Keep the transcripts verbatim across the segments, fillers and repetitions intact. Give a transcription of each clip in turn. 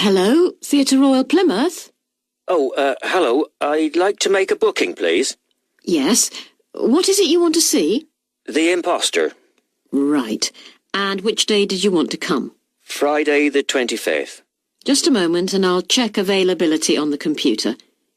Hello, Theatre Royal Plymouth? Oh, uh, hello. I'd like to make a booking, please. Yes. What is it you want to see? The Imposter. Right. And which day did you want to come? Friday the twenty-fifth. Just a moment and I'll check availability on the computer.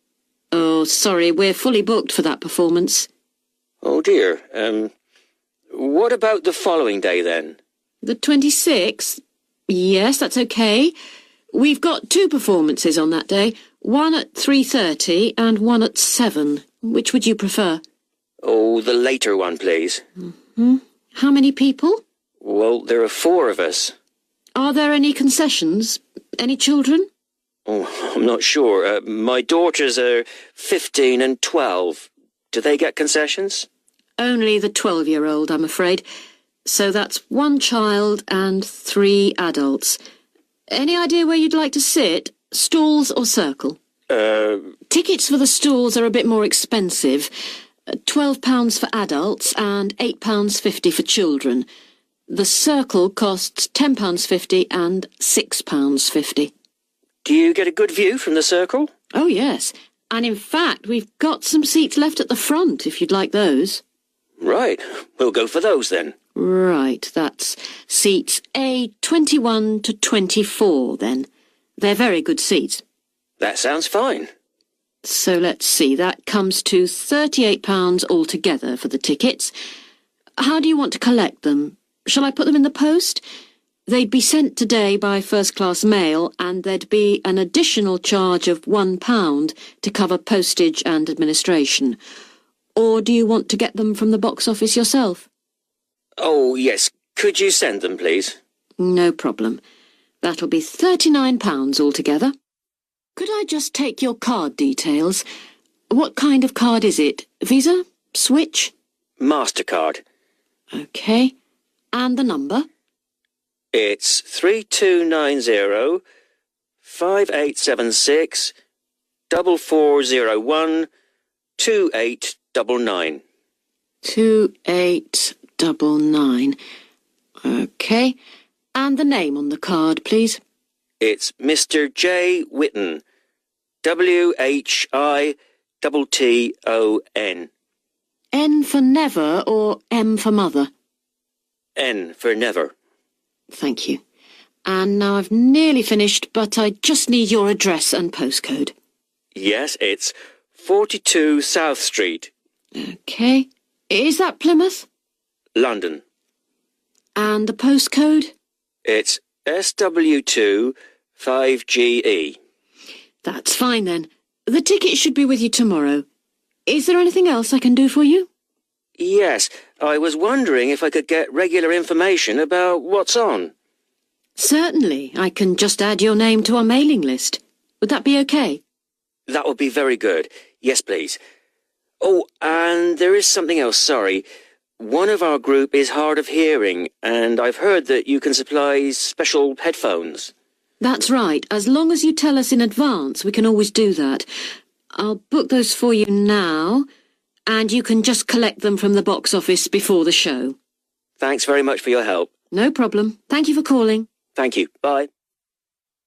Oh, sorry, we're fully booked for that performance. Oh dear. Um, what about the following day then? The twenty-sixth? Yes, that's okay. We've got two performances on that day, one at three thirty and one at seven. Which would you prefer? Oh, the later one, please. Mm-hmm. How many people? Well, there are four of us. Are there any concessions? Any children? Oh, I'm not sure. Uh, my daughters are fifteen and twelve. Do they get concessions? Only the twelve-year-old, I'm afraid. So that's one child and three adults. Any idea where you'd like to sit? Stalls or circle? Uh... Tickets for the stalls are a bit more expensive. Twelve pounds for adults and eight pounds fifty for children. The circle costs ten pounds fifty and six pounds fifty. Do you get a good view from the circle? Oh, yes. And in fact, we've got some seats left at the front, if you'd like those. Right. We'll go for those then. Right, that's seats A twenty-one to twenty-four then. They're very good seats. That sounds fine. So let's see, that comes to thirty-eight pounds altogether for the tickets. How do you want to collect them? Shall I put them in the post? They'd be sent today by first-class mail, and there'd be an additional charge of one pound to cover postage and administration. Or do you want to get them from the box office yourself? Oh, yes. Could you send them, please? No problem. That'll be thirty-nine pounds altogether. Could I just take your card details? What kind of card is it? Visa? Switch? MasterCard. OK. And the number? It's three two nine zero, five eight seven six, four four zero one, two eight nine nine. Two eight nine nine. OK. And the name on the card, please? It's Mister J. Whitton. W H I T T O N. N for never or M for mother? N for never. Thank you. And now I've nearly finished, but I just need your address and postcode. Yes, it's forty-two South Street. OK. Is that Plymouth? London. And the postcode? It's S W two five G E. That's fine then. The ticket should be with you tomorrow. Is there anything else I can do for you? Yes, I was wondering if I could get regular information about what's on. Certainly. I can just add your name to our mailing list. Would that be okay? That would be very good. Yes, please. Oh, and there is something else, sorry. One of our group is hard of hearing, and I've heard that you can supply special headphones. That's right. As long as you tell us in advance, we can always do that. I'll book those for you now, and you can just collect them from the box office before the show. Thanks very much for your help. No problem. Thank you for calling. Thank you. Bye.